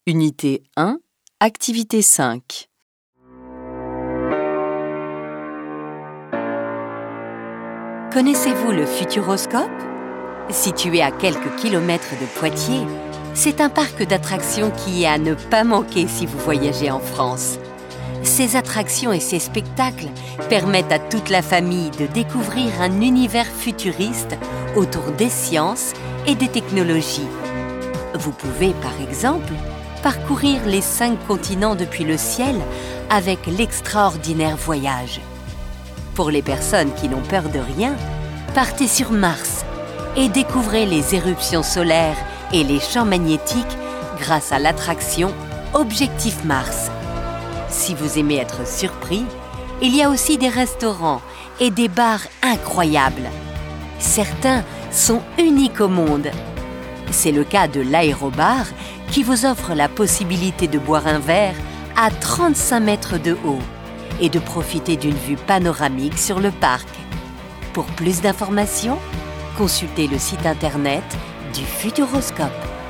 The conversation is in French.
Unité 1, Activité 5. Connaissez-vous le Futuroscope? Situé à quelques kilomètres de Poitiers, c'est un parc d'attractions qui est à ne pas manquer si vous voyagez en France. Ces attractions et ces spectacles permettent à toute la famille de découvrir un univers futuriste autour des sciences et des technologies. Vous pouvez, par exemple, parcourir les 5 continents depuis le ciel avec l'extraordinaire voyage. Pour les personnes qui n'ont peur de rien, partez sur Mars et découvrez les éruptions solaires et les champs magnétiques grâce à l'attraction Objectif Mars. Si vous aimez être surpris, il y a aussi des restaurants et des bars incroyables. Certains sont uniques au monde. C'est le cas de l'Aérobar qui vous offre la possibilité de boire un verre à 35 mètres de haut et de profiter d'une vue panoramique sur le parc. Pour plus d'informations, consultez le site internet du Futuroscope.